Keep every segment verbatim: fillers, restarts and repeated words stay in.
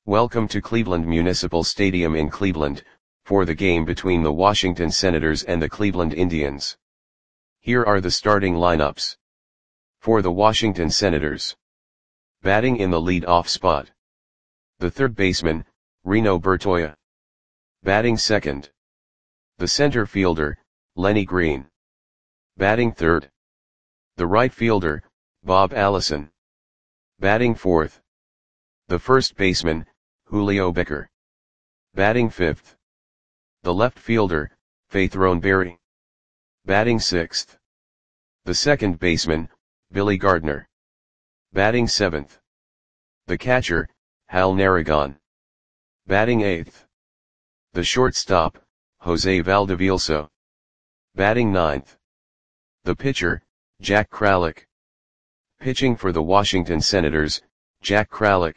Welcome to Cleveland Municipal Stadium in Cleveland, for the game between the Washington Senators and the Cleveland Indians. Here are the starting lineups. For the Washington Senators. Batting in the lead-off spot. The third baseman, Reno Bertoia. Batting second. The center fielder, Lenny Green. Batting third. The right fielder, Bob Allison. Batting fourth. The first baseman, Julio Becker. Batting fifth. The left fielder, Faith Roneberry. Batting sixth. The second baseman, Billy Gardner. Batting seventh. The catcher, Hal Narragon. Batting eighth. The shortstop, Jose Valdevielso. Batting ninth. The pitcher, Jack Kralik. Pitching for the Washington Senators, Jack Kralik.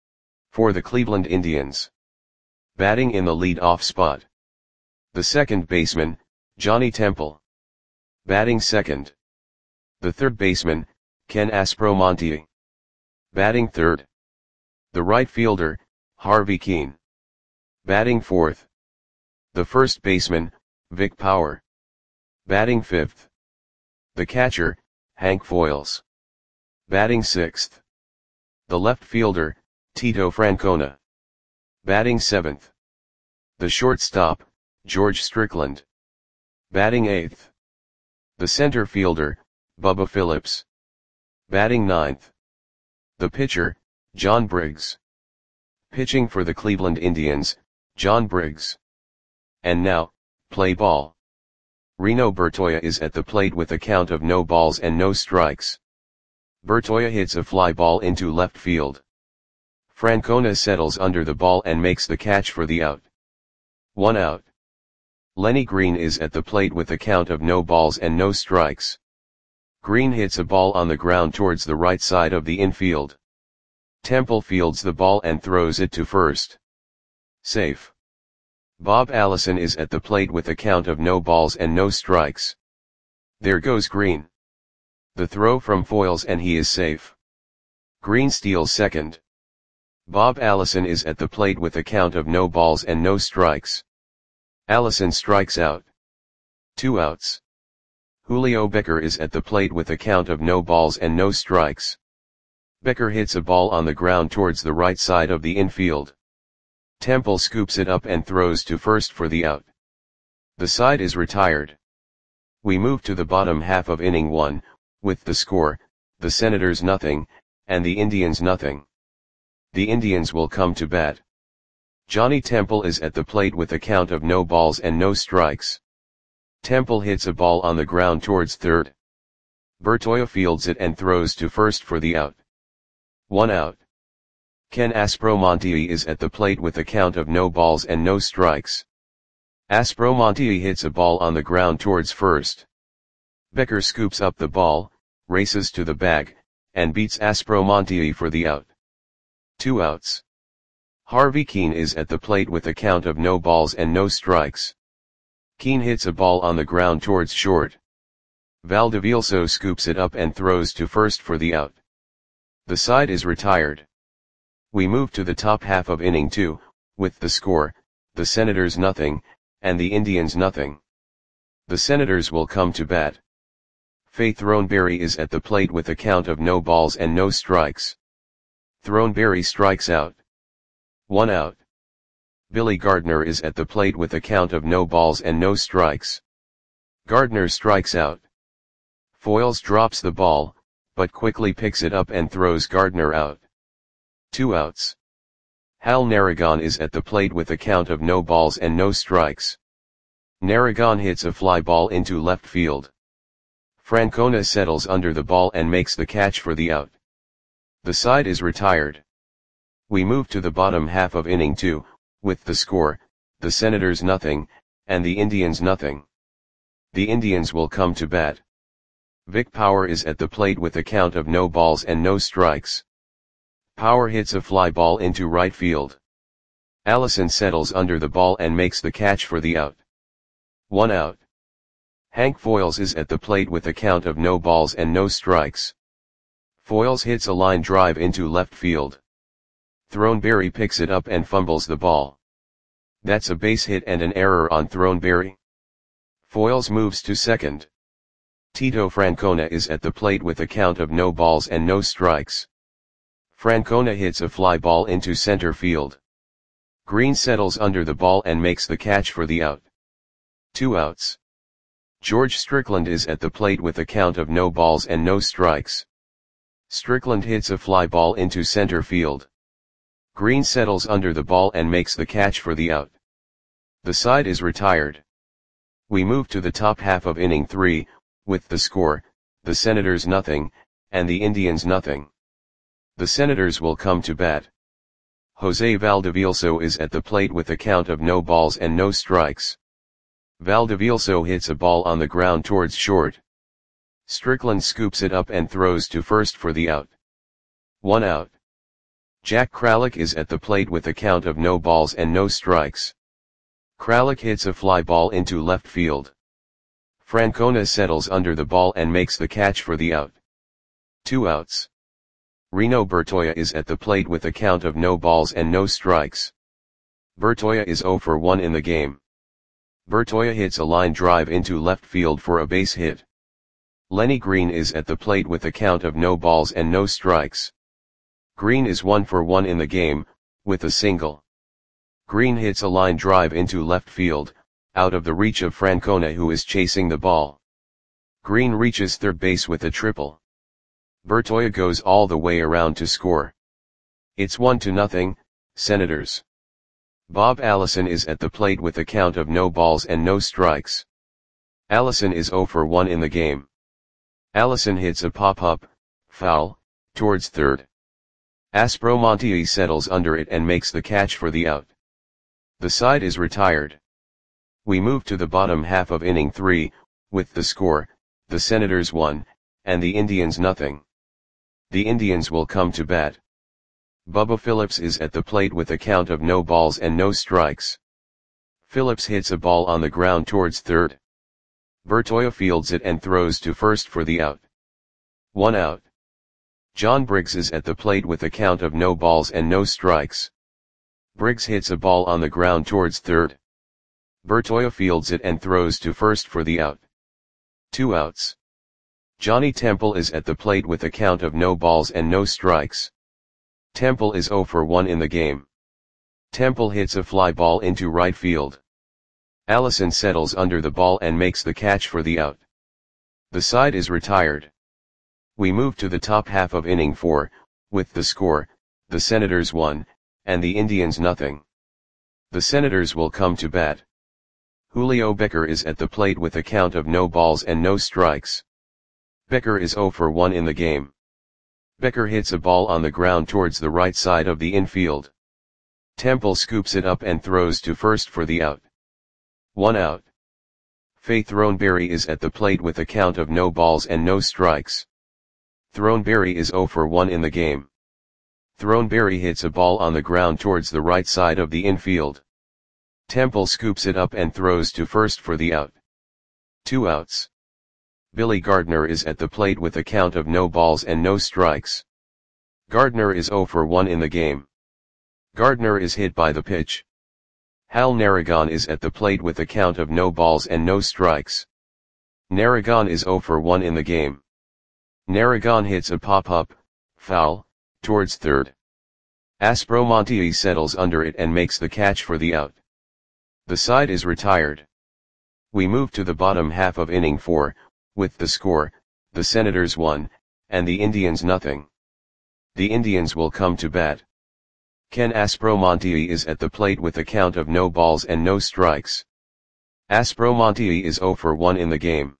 For the Cleveland Indians. Batting in the lead-off spot. The second baseman, Johnny Temple. Batting second. The third baseman, Ken Aspromonte. Batting third. The right fielder, Harvey Kuenn. Batting fourth. The first baseman, Vic Power. Batting fifth. The catcher, Hank Foils. Batting sixth. The left fielder, Tito Francona. Batting seventh. The shortstop, George Strickland. Batting eighth. The center fielder, Bubba Phillips. Batting ninth. The pitcher, John Briggs. Pitching for the Cleveland Indians, John Briggs. And now, play ball. Reno Bertoia is at the plate with a count of no balls and no strikes. Bertoia hits a fly ball into left field. Francona settles under the ball and makes the catch for the out. One out. Lenny Green is at the plate with a count of no balls and no strikes. Green hits a ball on the ground towards the right side of the infield. Temple fields the ball and throws it to first. Safe. Bob Allison is at the plate with a count of no balls and no strikes. There goes Green. The throw from Foils and he is safe. Green steals second. Bob Allison is at the plate with a count of no balls and no strikes. Allison strikes out. Two outs. Julio Becker is at the plate with a count of no balls and no strikes. Becker hits a ball on the ground towards the right side of the infield. Temple scoops it up and throws to first for the out. The side is retired. We move to the bottom half of inning one, with the score, the Senators nothing, and the Indians nothing. The Indians will come to bat. Johnny Temple is at the plate with a count of no balls and no strikes. Temple hits a ball on the ground towards third. Bertoia fields it and throws to first for the out. One out. Ken Aspromonte is at the plate with a count of no balls and no strikes. Aspromonte hits a ball on the ground towards first. Becker scoops up the ball, races to the bag, and beats Aspromonte for the out. Two outs. Harvey Kuenn is at the plate with a count of no balls and no strikes. Kuenn hits a ball on the ground towards short. Valdevielso scoops it up and throws to first for the out. The side is retired. We move to the top half of inning two, with the score, the Senators nothing, and the Indians nothing. The Senators will come to bat. Faith Roneberry is at the plate with a count of no balls and no strikes. Roneberry strikes out. One out. Billy Gardner is at the plate with a count of no balls and no strikes. Gardner strikes out. Foils drops the ball, but quickly picks it up and throws Gardner out. Two outs. Hal Narragon is at the plate with a count of no balls and no strikes. Narragon hits a fly ball into left field. Francona settles under the ball and makes the catch for the out. The side is retired. We move to the bottom half of inning two, with the score, the Senators nothing, and the Indians nothing. The Indians will come to bat. Vic Power is at the plate with a count of no balls and no strikes. Power hits a fly ball into right field. Allison settles under the ball and makes the catch for the out. One out. Hank Foils is at the plate with a count of no balls and no strikes. Foils hits a line drive into left field. Throneberry picks it up and fumbles the ball. That's a base hit and an error on Throneberry. Foyles moves to second. Tito Francona is at the plate with a count of no balls and no strikes. Francona hits a fly ball into center field. Green settles under the ball and makes the catch for the out. Two outs. George Strickland is at the plate with a count of no balls and no strikes. Strickland hits a fly ball into center field. Green settles under the ball and makes the catch for the out. The side is retired. We move to the top half of inning three, with the score, the Senators nothing, and the Indians nothing. The Senators will come to bat. Jose Valdevielso is at the plate with a count of no balls and no strikes. Valdevielso hits a ball on the ground towards short. Strickland scoops it up and throws to first for the out. One out. Jack Kralik is at the plate with a count of no balls and no strikes. Kralik hits a fly ball into left field. Francona settles under the ball and makes the catch for the out. Two outs. Reno Bertoia is at the plate with a count of no balls and no strikes. Bertoia is zero for one in the game. Bertoia hits a line drive into left field for a base hit. Lenny Green is at the plate with a count of no balls and no strikes. Green is one for one in the game, with a single. Green hits a line drive into left field, out of the reach of Francona, who is chasing the ball. Green reaches third base with a triple. Bertoia goes all the way around to score. It's one to nothing, Senators. Bob Allison is at the plate with a count of no balls and no strikes. Allison is zero for one in the game. Allison hits a pop-up, foul, towards third. Aspromonte settles under it and makes the catch for the out. The side is retired. We move to the bottom half of inning three, with the score, the Senators one, and the Indians nothing. The Indians will come to bat. Bubba Phillips is at the plate with a count of no balls and no strikes. Phillips hits a ball on the ground towards third. Bertoia fields it and throws to first for the out. One out. John Briggs is at the plate with a count of no balls and no strikes. Briggs hits a ball on the ground towards third. Bertoia fields it and throws to first for the out. Two outs. Johnny Temple is at the plate with a count of no balls and no strikes. Temple is zero for one in the game. Temple hits a fly ball into right field. Allison settles under the ball and makes the catch for the out. The side is retired. We move to the top half of inning four, with the score, the Senators one, and the Indians nothing. The Senators will come to bat. Julio Becker is at the plate with a count of no balls and no strikes. Becker is zero for one in the game. Becker hits a ball on the ground towards the right side of the infield. Temple scoops it up and throws to first for the out. One out. Faye Throneberry is at the plate with a count of no balls and no strikes. Throneberry is zero for one in the game. Throneberry hits a ball on the ground towards the right side of the infield. Temple scoops it up and throws to first for the out. Two outs. Billy Gardner is at the plate with a count of no balls and no strikes. Gardner is zero for one in the game. Gardner is hit by the pitch. Hal Narragon is at the plate with a count of no balls and no strikes. Narragon is zero for one in the game. Narragon hits a pop-up, foul, towards third. Aspromonte settles under it and makes the catch for the out. The side is retired. We move to the bottom half of inning four, with the score, the Senators one, and the Indians nothing. The Indians will come to bat. Ken Aspromonte is at the plate with a count of no balls and no strikes. Aspromonte is zero for one in the game.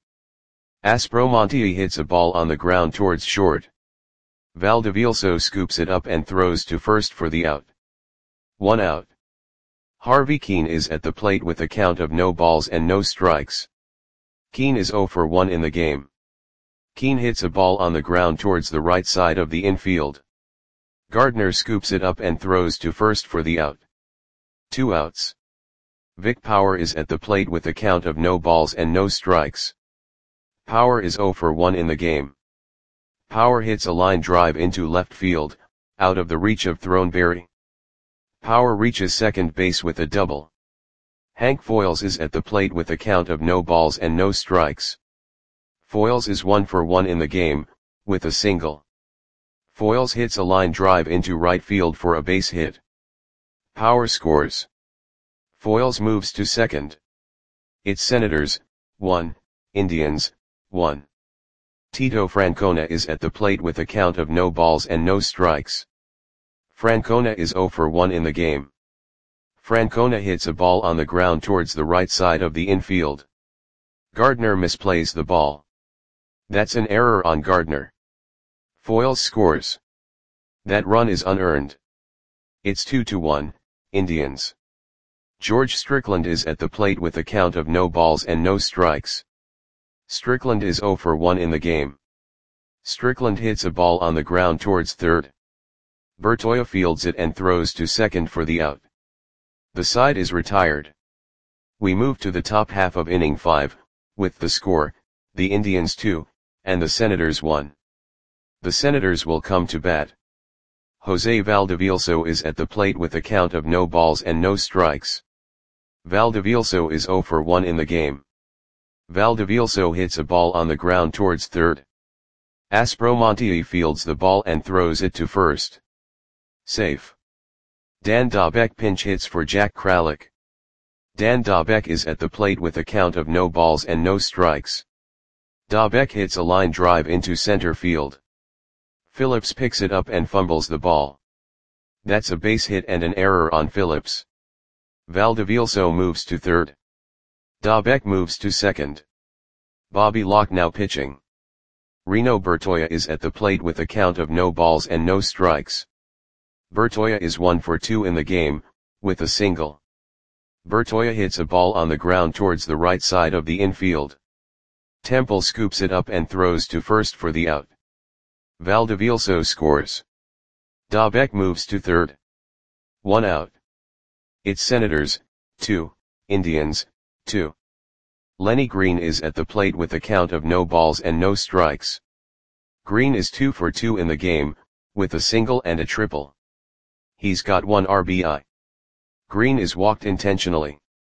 Aspromonte hits a ball on the ground towards short. Valdevielso scoops it up and throws to first for the out. One out. Harvey Keene is at the plate with a count of no balls and no strikes. Keene is zero for one in the game. Keene hits a ball on the ground towards the right side of the infield. Gardner scoops it up and throws to first for the out. Two outs. Vic Power is at the plate with a count of no balls and no strikes. Power is zero for one in the game. Power hits a line drive into left field, out of the reach of Throneberry. Power reaches second base with a double. Hank Foils is at the plate with a count of no balls and no strikes. Foils is one for one in the game, with a single. Foils hits a line drive into right field for a base hit. Power scores. Foils moves to second. It's Senators, one, Indians, one. Tito Francona is at the plate with a count of no balls and no strikes. Francona is zero for one in the game. Francona hits a ball on the ground towards the right side of the infield. Gardner misplays the ball. That's an error on Gardner. Foils scores. That run is unearned. It's two to one, Indians. George Strickland is at the plate with a count of no balls and no strikes. Strickland is zero for one in the game. Strickland hits a ball on the ground towards third. Bertoia fields it and throws to second for the out. The side is retired. We move to the top half of inning five, with the score, the Indians two, and the Senators one. The Senators will come to bat. Jose Valdevielso is at the plate with a count of no balls and no strikes. Valdevielso is zero for one in the game. Valdevielso hits a ball on the ground towards third. Aspromonte fields the ball and throws it to first. Safe. Dan Dobek pinch hits for Jack Kralik. Dan Dobek is at the plate with a count of no balls and no strikes. Dobek hits a line drive into center field. Phillips picks it up and fumbles the ball. That's a base hit and an error on Phillips. Valdevielso moves to third. Dobek moves to second. Bobby Locke now pitching. Reno Bertoia is at the plate with a count of no balls and no strikes. Bertoia is one for two in the game, with a single. Bertoia hits a ball on the ground towards the right side of the infield. Temple scoops it up and throws to first for the out. Valdevielso scores. Dobek moves to third. One out. It's Senators, two, Indians, two. Lenny Green is at the plate with a count of no balls and no strikes. Green is two for two in the game, with a single and a triple. He's got one R B I. Green is walked intentionally.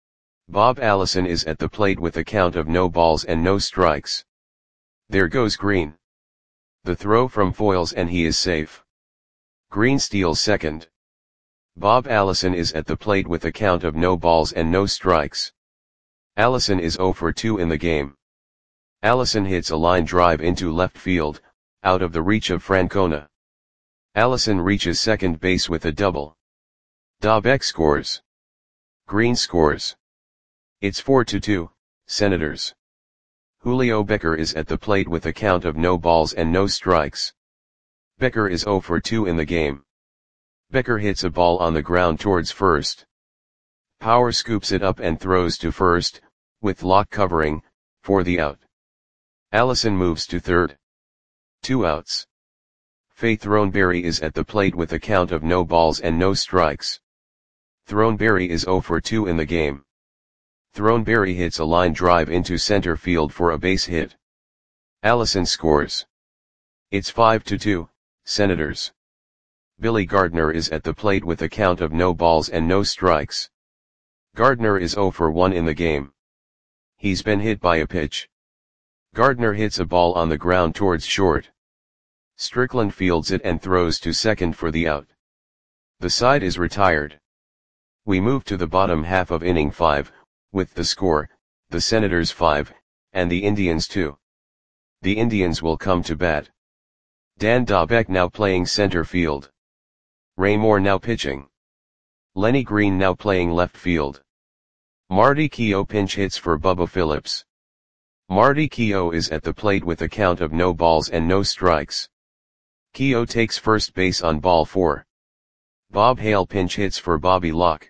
Bob Allison is at the plate with a count of no balls and no strikes. There goes Green. The throw from Foils and he is safe. Green steals second. Bob Allison is at the plate with a count of no balls and no strikes. Allison is zero for two in the game. Allison hits a line drive into left field, out of the reach of Francona. Allison reaches second base with a double. Dobek scores. Green scores. It's four to two, Senators. Julio Becker is at the plate with a count of no balls and no strikes. Becker is zero for two in the game. Becker hits a ball on the ground towards first. Power scoops it up and throws to first, with Locke covering, for the out. Allison moves to third. Two outs. Faye Throneberry is at the plate with a count of no balls and no strikes. Throneberry is zero for two in the game. Throneberry hits a line drive into center field for a base hit. Allison scores. It's five to two, Senators. Billy Gardner is at the plate with a count of no balls and no strikes. Gardner is zero for one in the game. He's been hit by a pitch. Gardner hits a ball on the ground towards short. Strickland fields it and throws to second for the out. The side is retired. We move to the bottom half of inning five, with the score, the Senators five, and the Indians two. The Indians will come to bat. Dan Dobek now playing center field. Ray Moore now pitching. Lenny Green now playing left field. Marty Keough pinch hits for Bubba Phillips. Marty Keough is at the plate with a count of no balls and no strikes. Keough takes first base on ball four. Bob Hale pinch hits for Bobby Locke.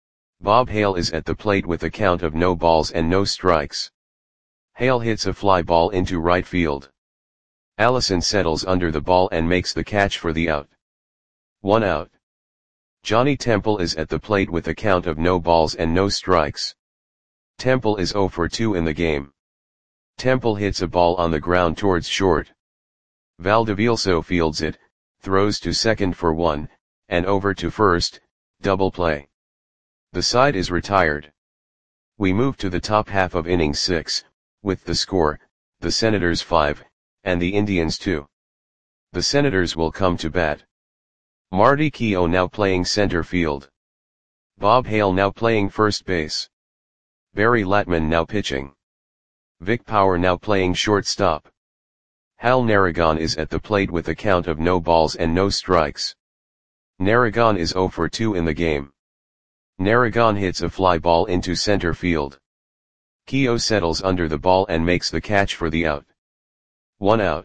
Bob Hale is at the plate with a count of no balls and no strikes. Hale hits a fly ball into right field. Allison settles under the ball and makes the catch for the out. One out. Johnny Temple is at the plate with a count of no balls and no strikes. Temple is zero for two in the game. Temple hits a ball on the ground towards short. Valdevielso fields it, throws to second for one, and over to first, Double play. The side is retired. We move to the top half of inning six, with the score, the Senators five, and the Indians two. The Senators will come to bat. Marty Keough now playing center field. Bob Hale now playing first base. Barry Latman now pitching. Vic Power now playing shortstop. Hal Narragon is at the plate with a count of no balls and no strikes. Narragon is oh for two in the game. Narragon hits a fly ball into center field. Keough settles under the ball and makes the catch for the out. One out.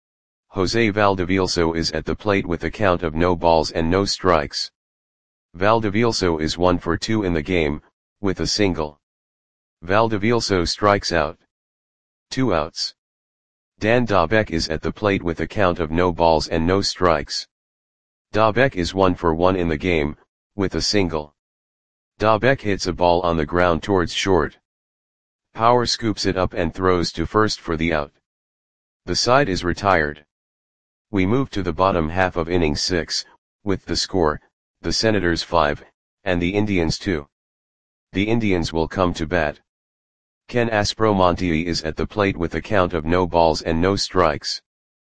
Jose Valdevielso is at the plate with a count of no balls and no strikes. Valdevielso is one for two in the game, with a single. Valdevielso strikes out. Two outs. Dan Dobek is at the plate with a count of no balls and no strikes. Dobek is one for one in the game, with a single. Dobek hits a ball on the ground towards short. Power scoops it up and throws to first for the out. The side is retired. We move to the bottom half of inning six, with the score, the Senators five, and the Indians two. The Indians will come to bat. Ken Aspromonte is at the plate with a count of no balls and no strikes.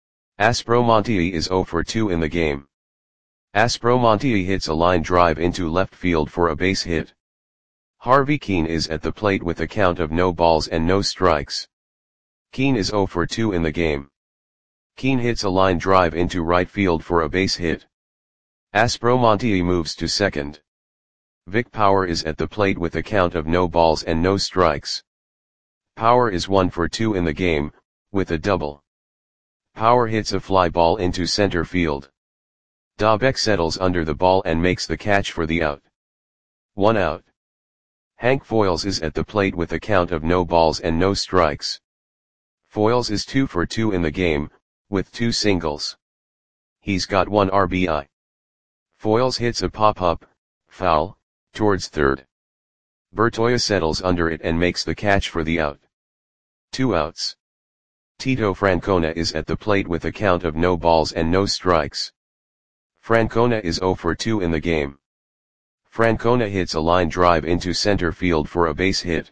Aspromonte is oh for two in the game. Aspromonte hits a line drive into left field for a base hit. Harvey Keene is at the plate with a count of no balls and no strikes. Keene is oh for two in the game. Keene hits a line drive into right field for a base hit. Aspromonte moves to second. Vic Power is at the plate with a count of no balls and no strikes. Power is one for two in the game, with a double. Power hits a fly ball into center field. Dobek settles under the ball and makes the catch for the out. One out. Hank Foils is at the plate with a count of no balls and no strikes. Foils is two for two in the game, with two singles. He's got one R B I. Foils hits a pop-up, foul, towards third. Bertoia settles under it and makes the catch for the out. Two outs. Tito Francona is at the plate with a count of no balls and no strikes. Francona is oh for two in the game. Francona hits a line drive into center field for a base hit.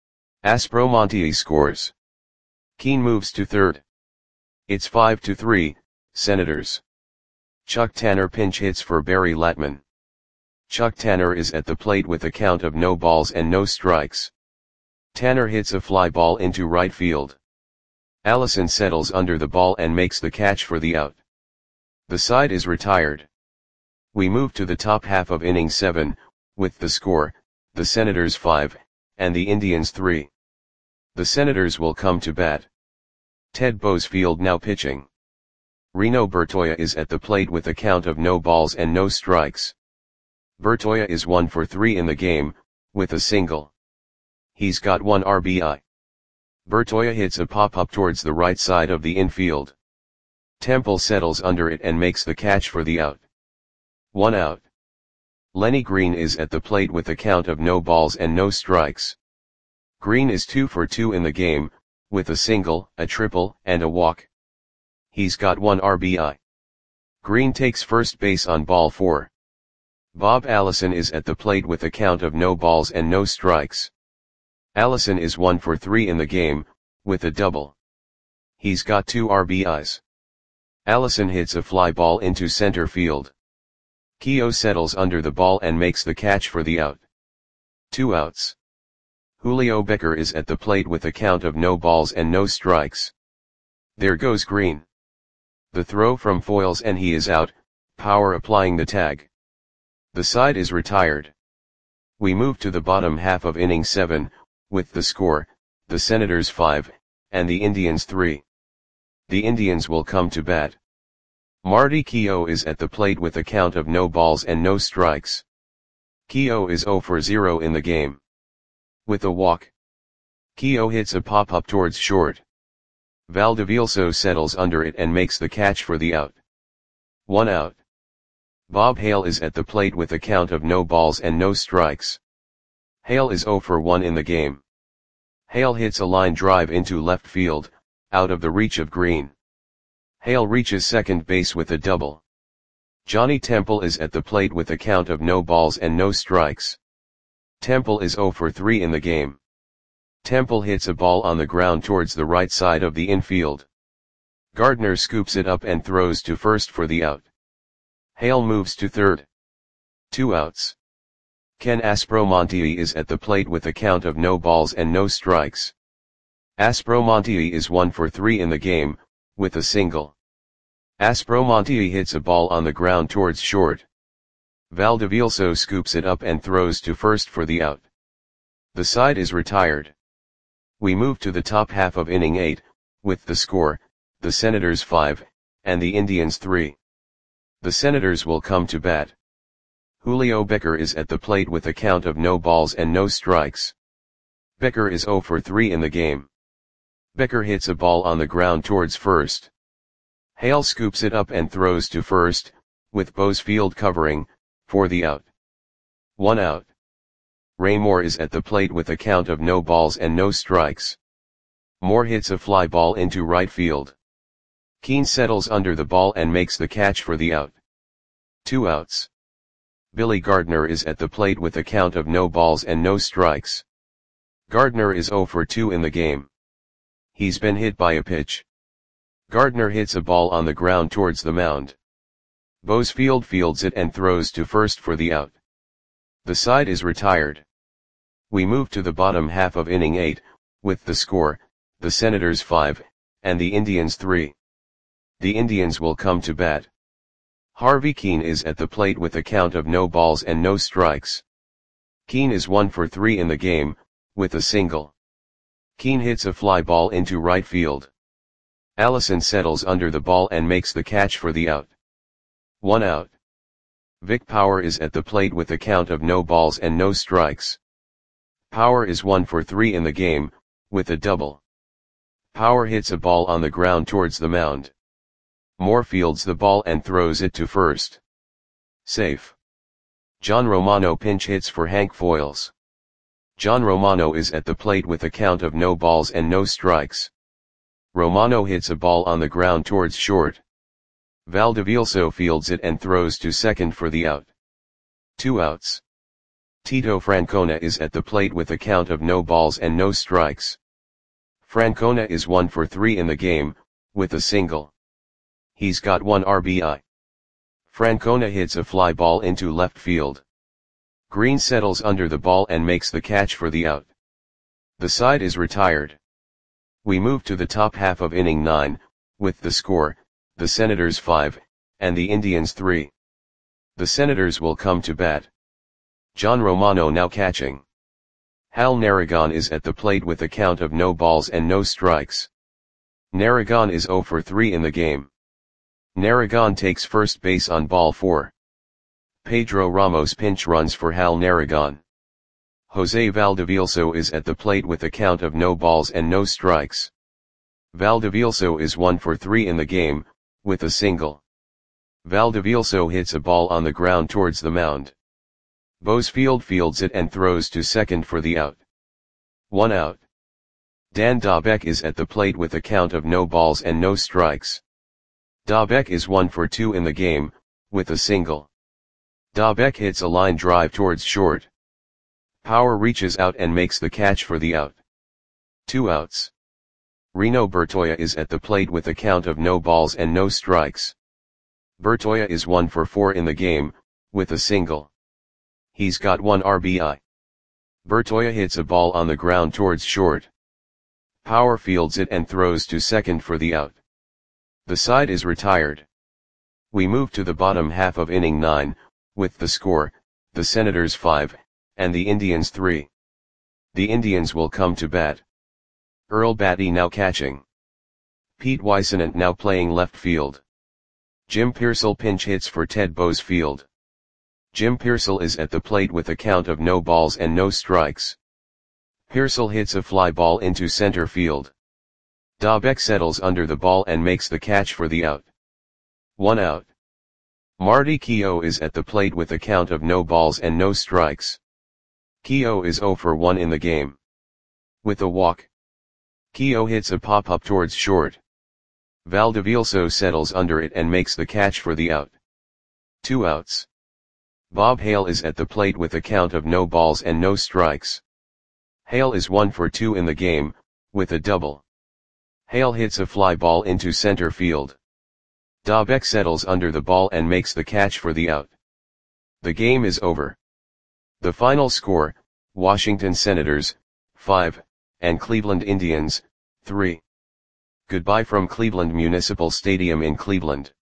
Aspromonte scores. Keene moves to third. It's five to three, Senators. Chuck Tanner pinch hits for Barry Latman. Chuck Tanner is at the plate with a count of no balls and no strikes. Tanner hits a fly ball into right field. Allison settles under the ball and makes the catch for the out. The side is retired. We move to the top half of inning seven, with the score, the Senators five, and the Indians three. The Senators will come to bat. Ted Boesfield now pitching. Reno Bertoia is at the plate with a count of no balls and no strikes. Bertoia is one for three in the game, with a single. He's got one R B I. Bertoia hits a pop-up towards the right side of the infield. Temple settles under it and makes the catch for the out. One out. Lenny Green is at the plate with a count of no balls and no strikes. Green is two for two in the game, with a single, a triple, and a walk. He's got one R B I. Green takes first base on ball four. Bob Allison is at the plate with a count of no balls and no strikes. Allison is one for three in the game, with a double. He's got two R B Is. Allison hits a fly ball into center field. Keough settles under the ball and makes the catch for the out. Two outs. Julio Becker is at the plate with a count of no balls and no strikes. There goes Green. The throw from Foils and he is out, Power applying the tag. The side is retired. We move to the bottom half of inning seven, with the score, the Senators five, and the Indians three. The Indians will come to bat. Marty Keough is at the plate with a count of no balls and no strikes. Keough is oh for zero in the game. With a walk. Keough hits a pop-up towards short. Valdevielso settles under it and makes the catch for the out. One out. Bob Hale is at the plate with a count of no balls and no strikes. Hale is oh for one in the game. Hale hits a line drive into left field, out of the reach of Green. Hale reaches second base with a double. Johnny Temple is at the plate with a count of no balls and no strikes. Temple is zero for three in the game. Temple hits a ball on the ground towards the right side of the infield. Gardner scoops it up and throws to first for the out. Hale moves to third. Two outs. Ken Aspromonte is at the plate with a count of no balls and no strikes. Aspromonte is one for three in the game, with a single. Aspromonte hits a ball on the ground towards short. Valdivielso scoops it up and throws to first for the out. The side is retired. We move to the top half of inning eight, with the score, the Senators five, and the Indians three. The Senators will come to bat. Julio Becker is at the plate with a count of no balls and no strikes. Becker is zero for three in the game. Becker hits a ball on the ground towards first. Hale scoops it up and throws to first, with Bose Field covering, for the out. One out. Ray Moore is at the plate with a count of no balls and no strikes. Moore hits a fly ball into right field. Keane settles under the ball and makes the catch for the out. Two outs. Billy Gardner is at the plate with a count of no balls and no strikes. Gardner is zero for two in the game. He's been hit by a pitch. Gardner hits a ball on the ground towards the mound. Bose Field fields it and throws to first for the out. The side is retired. We move to the bottom half of inning eight, with the score, the Senators five, and the Indians three. The Indians will come to bat. Harvey Keane is at the plate with a count of no balls and no strikes. Keane is one for three in the game, with a single. Keane hits a fly ball into right field. Allison settles under the ball and makes the catch for the out. One out. Vic Power is at the plate with a count of no balls and no strikes. Power is one for three in the game, with a double. Power hits a ball on the ground towards the mound. Moore fields the ball and throws it to first. Safe. John Romano pinch hits for Hank Foiles. John Romano is at the plate with a count of no balls and no strikes. Romano hits a ball on the ground towards short. Valdivielso fields it and throws to second for the out. Two outs. Tito Francona is at the plate with a count of no balls and no strikes. Francona is one for three in the game, with a single. He's got one R B I. Francona hits a fly ball into left field. Green settles under the ball and makes the catch for the out. The side is retired. We move to the top half of inning nine, with the score, the Senators five, and the Indians three. The Senators will come to bat. John Romano now catching. Hal Narragon is at the plate with a count of no balls and no strikes. Narragon is zero for three in the game. Narragon takes first base on ball four. Pedro Ramos pinch runs for Hal Narragon. Jose Valdivielso is at the plate with a count of no balls and no strikes. Valdivielso is one for three in the game, with a single. Valdivielso hits a ball on the ground towards the mound. Bose Field fields it and throws to second for the out. One out. Dan Dabeck is at the plate with a count of no balls and no strikes. Dabeck is one for two in the game, with a single. Dabeck hits a line drive towards short. Power reaches out and makes the catch for the out. Two outs. Reno Bertoia is at the plate with a count of no balls and no strikes. Bertoia is one for four in the game, with a single. He's got one R B I. Bertoia hits a ball on the ground towards short. Power fields it and throws to second for the out. The side is retired. We move to the bottom half of inning nine, with the score, the Senators five, and the Indians three. The Indians will come to bat. Earl Batty now catching. Pete Weissenant now playing left field. Jim Pearsall pinch hits for Ted Bose Field. Jim Pearsall is at the plate with a count of no balls and no strikes. Pearsall hits a fly ball into center field. Dabeck settles under the ball and makes the catch for the out. One out. Marty Keough is at the plate with a count of no balls and no strikes. Keough is zero for one in the game. With a walk. Keough hits a pop-up towards short. Valdivielso settles under it and makes the catch for the out. Two outs. Bob Hale is at the plate with a count of no balls and no strikes. Hale is one for two in the game, with a double. Hale hits a fly ball into center field. Dobek settles under the ball and makes the catch for the out. The game is over. The final score, Washington Senators, five, and Cleveland Indians, three. Goodbye from Cleveland Municipal Stadium in Cleveland.